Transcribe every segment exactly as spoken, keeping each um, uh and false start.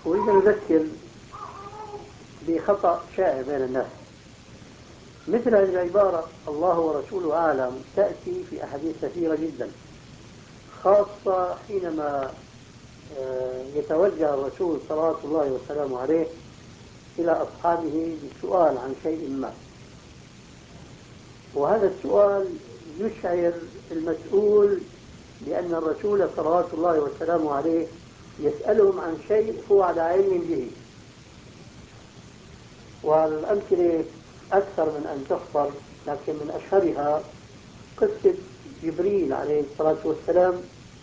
أريد أن أذكر بخطأ شائع بين الناس. مثل هذه العبارة الله ورسوله أعلم تأتي في أحاديث كثيرة جدا، خاصة حينما يتوجه الرسول صلوات الله وسلامه عليه إلى أصحابه بسؤال عن شيء ما، وهذا السؤال يشعر المسؤول بأن الرسول صلوات الله وسلامه عليه يسألهم عن شيء هو على علم به. والأمثلة أكثر من أن تحصر، لكن من أشهرها قصة جبريل عليه الصلاة والسلام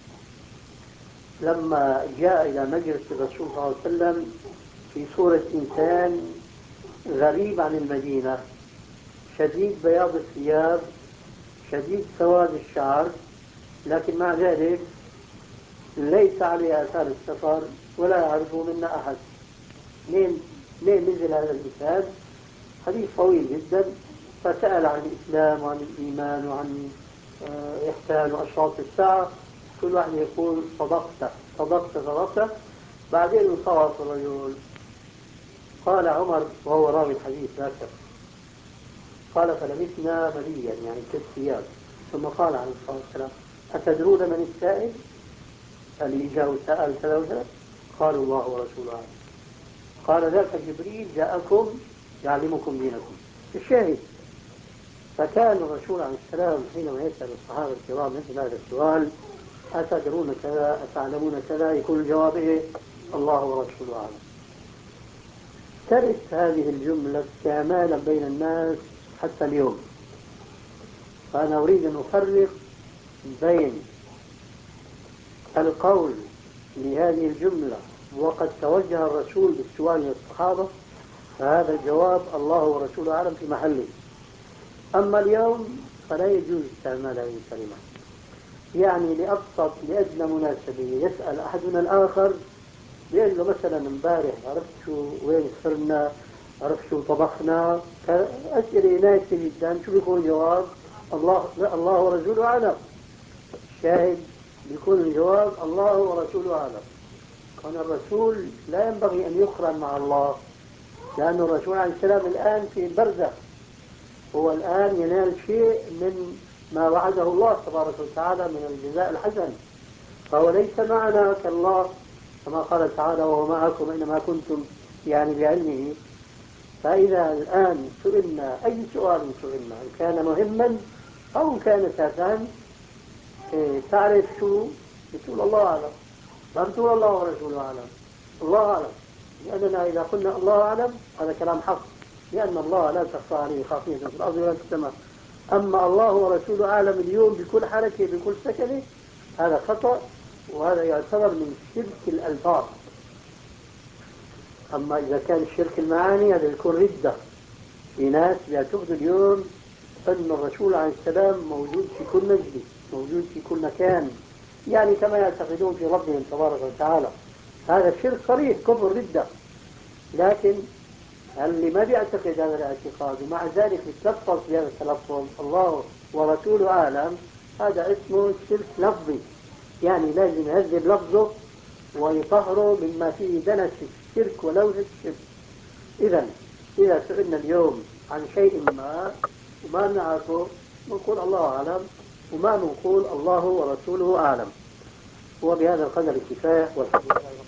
لما جاء إلى مجلس الرسول صلى الله عليه وسلم في صورة إنسان غريب عن المدينة، شديد بياض الثياب، شديد سواد الشعر، لكن مع ذلك ليس عليه آثار السفر ولا يعرفه منا أحد. لين لين نزل هذا الإنسان؟ حديث طويل جدا، فسأل عن الإسلام وعن الإيمان وعن إحسان وأشراط الساعة، كل واحد يقول صدقت صدقت صدقت. بعدين انصرف الرجل، قال عمر وهو راوي الحديث ذاك، قال فلبثنا مليا يعني كالثياب، ثم قال عليه الصلاة والسلام أتدرون من السائل؟ اللي جاء سأل كذا وكذا؟ قالوا الله ورسوله أعلم. قال ذاك جبريل جاءكم يعلمكم دينكم. الشاهد، فكان الرسول عليه السلام حينما يسأل الصحابة الكرام مثل هذا السؤال أتدرون كذا أتعلمون كذا، يكون الجواب إيه؟ الله ورسوله أعلم. ترث هذه الجملة استعمالا بين الناس حتى اليوم. فأنا أريد أن أفرق بين القول لهذه الجملة وقد توجه الرسول بالسؤال للصحابة، فهذا الجواب الله ورسوله أعلم في محله. أما اليوم فلا يجوز استعمال هذه الكلمة، يعني لأبسط لأدنى مناسبة يسأل أحدنا الآخر بيقول له مثلا امبارح عرفت شو وين صرنا، عرفت شو طبخنا، أسئلة نايسة جدا، شو بيكون الجواب؟ الله لا الله ورسوله أعلم. الشاهد بيكون الجواب الله ورسوله أعلم. كان الرسول لا ينبغي أن يقرن مع الله، لأن الرسول عليه السلام الآن في البرزخ، هو الآن ينال شيء من ما وعده الله تبارك وتعالى من الجزاء الحسن، فهو ليس معنا كالله كما قال تعالى وهو معكم أينما كنتم، يعني بعلمه. فإذا الآن سئلنا أي سؤال سئلنا إن كان مهما أو كان تافها، إيه تعرف شو بتقول؟ الله أعلم. ما بتقول الله ورسوله أعلم، الله أعلم، لأننا إذا قلنا الله أعلم هذا كلام حق، لأن الله لا تخفى عليه خافية في الأرض ولا في السماء. أما الله ورسوله أعلم اليوم بكل حركة بكل سكنة، هذا خطأ، وهذا يعتبر من شرك الألفاظ. أما إذا كان الشرك المعاني هذا يكون ردة. في ناس بيعتقدوا اليوم أن الرسول عليه السلام موجود في كل مجلس، موجود في كل مكان، يعني كما يعتقدون في ربهم تبارك وتعالى. هذا شرك صريح، كفر ردة. لكن اللي ما بيعتقد هذا الاعتقاد ومع ذلك يتلفظ بهذا التلفظ الله ورسوله أعلم، هذا اسمه شرك لفظي، يعني لازم يهذب لفظه ويطهره مما فيه دنس الشرك ولوث الشرك. إذا إذا سئلنا اليوم عن شيء ما وما نعرفه نقول الله أعلم، وما نقول الله ورسوله أعلم. وبهذا القدر كفاية، والحمد لله.